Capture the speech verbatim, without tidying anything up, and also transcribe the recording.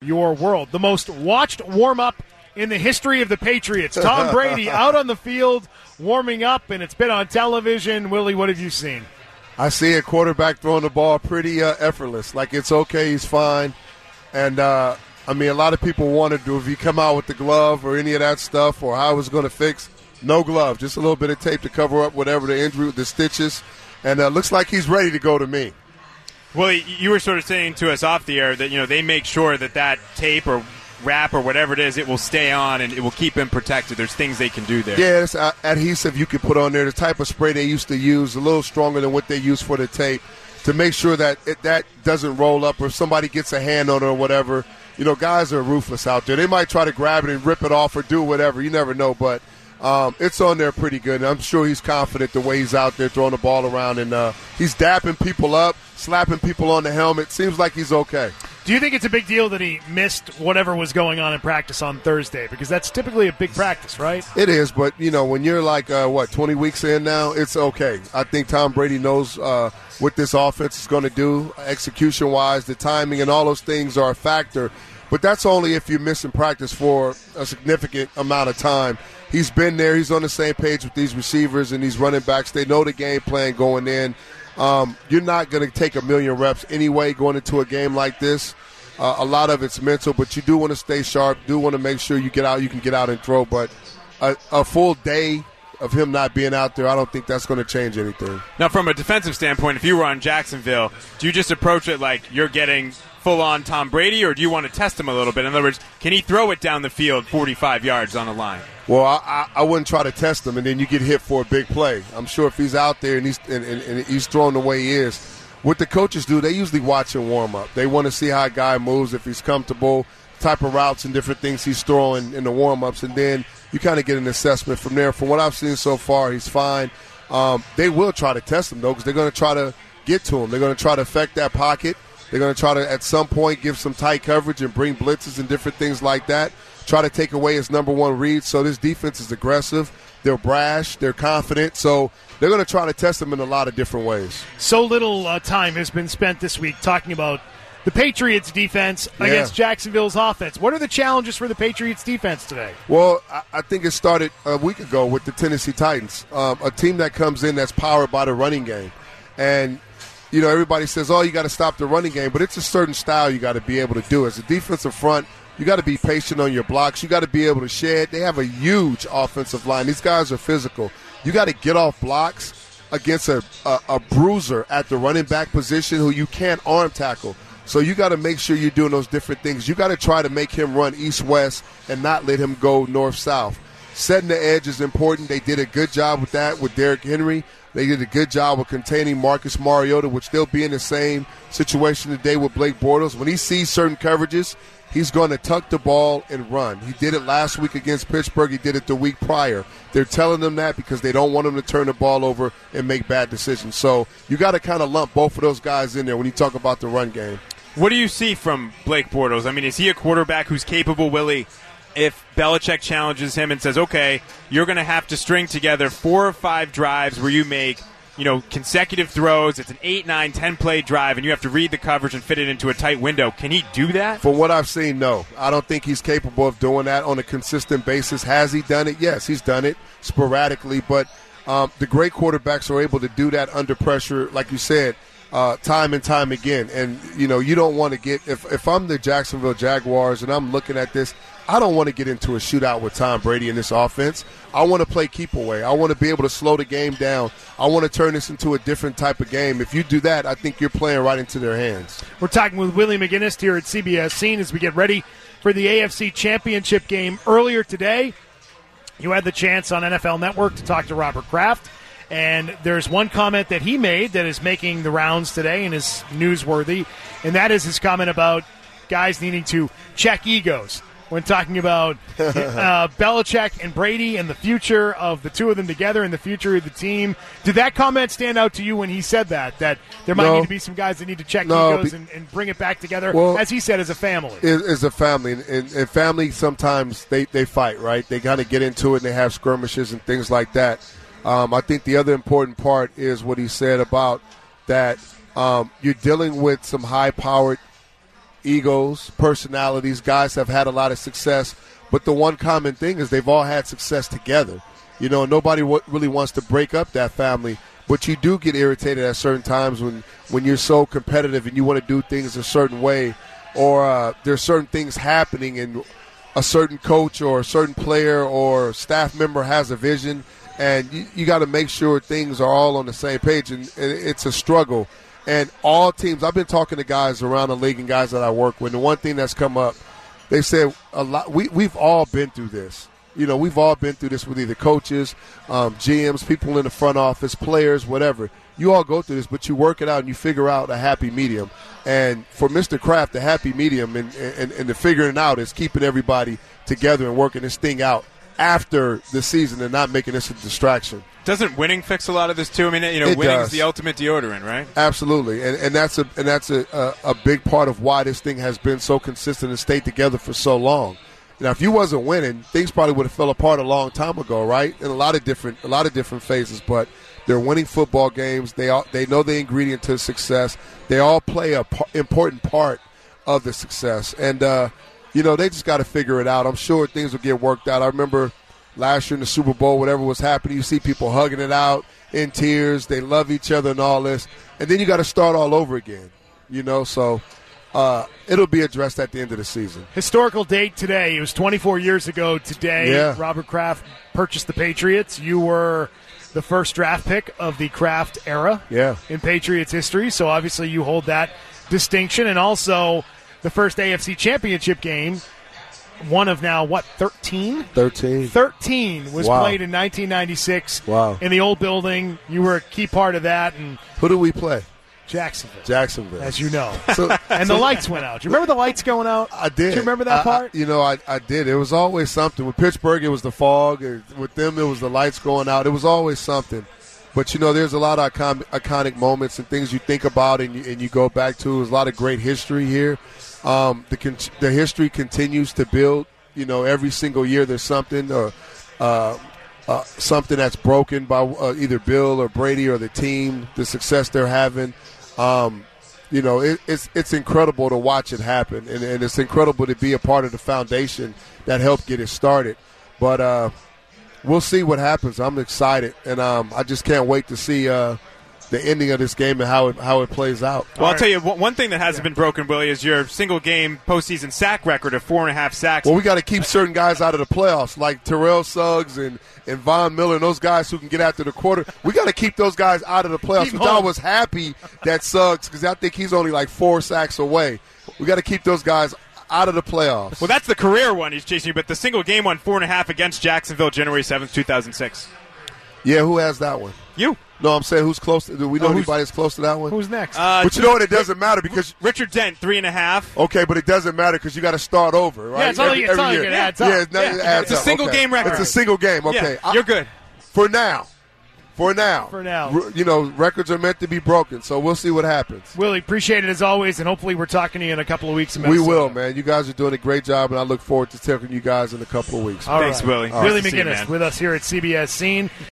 your world. The most watched warm-up in the history of the Patriots. Tom Brady out on the field warming up, and it's been on television. Willie, what have you seen? I see a quarterback throwing the ball pretty uh, effortless. Like, it's okay, he's fine. And, uh, I mean, a lot of people wanted to, if he come out with the glove or any of that stuff or how it was going to fix, no glove, just a little bit of tape to cover up whatever the injury, the stitches. And uh, looks like he's ready to go to me. Well, you were sort of saying to us off the air that, you know, they make sure that that tape or wrap or whatever it is, it will stay on and it will keep him protected. There's things they can do there. Yeah, it's adhesive you can put on there. The type of spray they used to use, a little stronger than what they use for the tape, to make sure that it, that doesn't roll up or if somebody gets a hand on it or whatever. You know, guys are ruthless out there. They might try to grab it and rip it off or do whatever. You never know, but um, it's on there pretty good. And I'm sure he's confident the way he's out there throwing the ball around. And uh, he's dapping people up, slapping people on the helmet. Seems like he's okay. Do you think it's a big deal that he missed whatever was going on in practice on Thursday? Because that's typically a big practice, right? It is, but, you know, when you're like, uh, what, twenty weeks in now, it's okay. I think Tom Brady knows uh, what this offense is going to do, execution-wise, the timing, and all those things are a factor. But that's only if you're missing practice for a significant amount of time. He's been there. He's on the same page with these receivers and these running backs. They know the game plan going in. Um, you're not going to take a million reps anyway going into a game like this. Uh, a lot of it's mental, but you do want to stay sharp, do want to make sure you get out, you can get out and throw. But a, a full day of him not being out there, I don't think that's going to change anything. Now, from a defensive standpoint, if you were on Jacksonville, do you just approach it like you're getting full-on Tom Brady, or do you want to test him a little bit? In other words, can he throw it down the field forty-five yards on the line? Well, I, I, I wouldn't try to test him, and then you get hit for a big play. I'm sure if he's out there and he's and, and, and he's throwing the way he is, what the coaches do, they usually watch and warm up. They want to see how a guy moves, if he's comfortable, type of routes and different things he's throwing in the warm-ups, and then you kind of get an assessment from there. From what I've seen so far, he's fine. Um, they will try to test him, though, because they're going to try to get to him. They're going to try to affect that pocket. They're going to try to, at some point, give some tight coverage and bring blitzes and different things like that, try to take away his number one read. So this defense is aggressive. They're brash. They're confident. So they're going to try to test him in a lot of different ways. So little uh, time has been spent this week talking about the Patriots' defense Yeah. against Jacksonville's offense. What are the challenges for the Patriots' defense today? Well, I, I think it started a week ago with the Tennessee Titans, um, a team that comes in that's powered by the running game. And, you know, everybody says, oh, you got to stop the running game, but it's a certain style you got to be able to do. As a defensive front, you got to be patient on your blocks. You got to be able to shed. They have a huge offensive line. These guys are physical. You got to get off blocks against a, a, a bruiser at the running back position who you can't arm tackle. So you got to make sure you're doing those different things. You got to try to make him run east-west and not let him go north-south. Setting the edge is important. They did a good job with that with Derrick Henry. They did a good job with containing Marcus Mariota, which they'll be in the same situation today with Blake Bortles. When he sees certain coverages, he's going to tuck the ball and run. He did it last week against Pittsburgh. He did it the week prior. They're telling them that because they don't want him to turn the ball over and make bad decisions. So you got to kind of lump both of those guys in there when you talk about the run game. What do you see from Blake Bortles? I mean, is he a quarterback who's capable, Willie, if Belichick challenges him and says, okay, you're going to have to string together four or five drives where you make, you know, consecutive throws. It's an eight, nine, ten-play drive, and you have to read the coverage and fit it into a tight window. Can he do that? From what I've seen, no. I don't think he's capable of doing that on a consistent basis. Has he done it? Yes, he's done it sporadically. But um, the great quarterbacks are able to do that under pressure, like you said, uh, time and time again. And, you know, you don't want to get – if if I'm the Jacksonville Jaguars and I'm looking at this – I don't want to get into a shootout with Tom Brady in this offense. I want to play keep away. I want to be able to slow the game down. I want to turn this into a different type of game. If you do that, I think you're playing right into their hands. We're talking with Willie McGinnis here at C B S Scene as we get ready for the A F C Championship game. Earlier today, you had the chance on N F L Network to talk to Robert Kraft, and there's one comment that he made that is making the rounds today and is newsworthy, and that is his comment about guys needing to check egos when talking about uh, Belichick and Brady and the future of the two of them together and the future of the team. Did that comment stand out to you when he said that, that there might no. need to be some guys that need to check no, egos be- and, and bring it back together, well, as he said, as a family? As a family. And, and, and family, sometimes they, they fight, right? They kind of get into it and they have skirmishes and things like that. Um, I think the other important part is what he said about that um, you're dealing with some high-powered egos, personalities. Guys have had a lot of success, but the one common thing is they've all had success together. You know, nobody w- really wants to break up that family, but you do get irritated at certain times when, when you're so competitive and you want to do things a certain way, or uh, there's certain things happening and a certain coach or a certain player or staff member has a vision, and you, you got to make sure things are all on the same page, and, and it's a struggle. And all teams, I've been talking to guys around the league and guys that I work with, and the one thing that's come up, they said a lot. We, we've all been through this. You know, we've all been through this with either coaches, um, G Ms, people in the front office, players, whatever. You all go through this, but you work it out and you figure out a happy medium. And for Mister Kraft, the happy medium and, and, and the figuring it out is keeping everybody together and working this thing out after the season and not making this a distraction. Doesn't winning fix a lot of this too? I mean, you know, It winning does. is the ultimate deodorant, right? Absolutely, and and that's a and that's a, a a big part of why this thing has been so consistent and stayed together for so long. Now, if you wasn't winning, things probably would have fell apart a long time ago, right? In a lot of different a lot of different phases, but they're winning football games. They all they know the ingredient to success. They all play a p- important part of the success, and uh, you know they just got to figure it out. I'm sure things will get worked out. I remember last year in the Super Bowl, whatever was happening, you see people hugging it out in tears. They love each other and all this, and then you got to start all over again. You know, so. Uh, it'll be addressed at the end of the season. Historical date today. It was twenty-four years ago today. Yeah. Robert Kraft purchased the Patriots. You were the first draft pick of the Kraft era Yeah. in Patriots history, so obviously you hold that distinction. And also the first A F C Championship game, one of now, what, thirteen? thirteen. thirteen was Wow. played in nineteen ninety-six Wow. in the old building. You were a key part of that, and Who do we play? Jacksonville, Jacksonville. as you know. So, And the lights went out. Do you remember the lights going out? I did. Do you remember that I- part? I, you know, I, I did. It was always something. With Pittsburgh, it was the fog. It- With them, it was the lights going out. It was always something. But, you know, there's a lot of icon- iconic moments and things you think about and you, and you go back to. There's a lot of great history here. Um, the con- the history continues to build. You know, every single year there's something or uh, uh, something that's broken by uh, either Bill or Brady or the team, the success they're having. Um, you know, it, it's it's incredible to watch it happen, and, and it's incredible to be a part of the foundation that helped get it started. But uh, we'll see what happens. I'm excited, and um, I just can't wait to see uh, the ending of this game and how it how it plays out. Well, I'll tell you, one one thing that hasn't been broken, Willie, is your single-game postseason sack record of four and a half sacks. Well, we got to keep certain guys out of the playoffs, like Terrell Suggs and, and Von Miller and those guys who can get after the quarter. We got to keep those guys out of the playoffs, Keep which I home. was happy that Suggs, because I think he's only like four sacks away. We got to keep those guys out of the playoffs. Well, that's the career one he's chasing, but the single-game one, four and a half against Jacksonville, January seventh, two thousand six. Yeah, who has that one? You. No, I'm saying who's close to, do we know Oh, who's- anybody that's close to that one? Who's next? Uh, But you know what? It doesn't matter because Richard Dent, three and a half. okay, but it doesn't matter because you got to start over, right? Yeah, it's only- it's only year. gonna add up. Yeah, it's, not, Yeah. it adds It's a up. single Okay. game record. It's a single game. Okay, Yeah, I- you're good. for now. For now. For now. R- You know, records are meant to be broken, so we'll see what happens. Willie, appreciate it as always, and hopefully we're talking to you in a couple of weeks. In We Minnesota. will, man. You guys are doing a great job, and I look forward to talking to you guys in a couple of weeks. All Thanks, right. Willie. Willie Nice to see you, McGinnis man. with us here at C B S Scene.